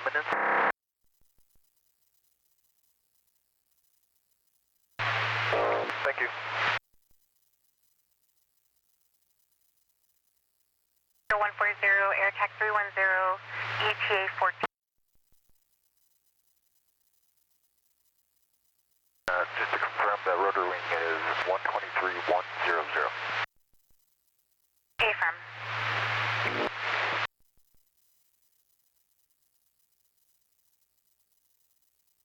Providence. Thank you. Air 140, Air Tax 310, ETA 14.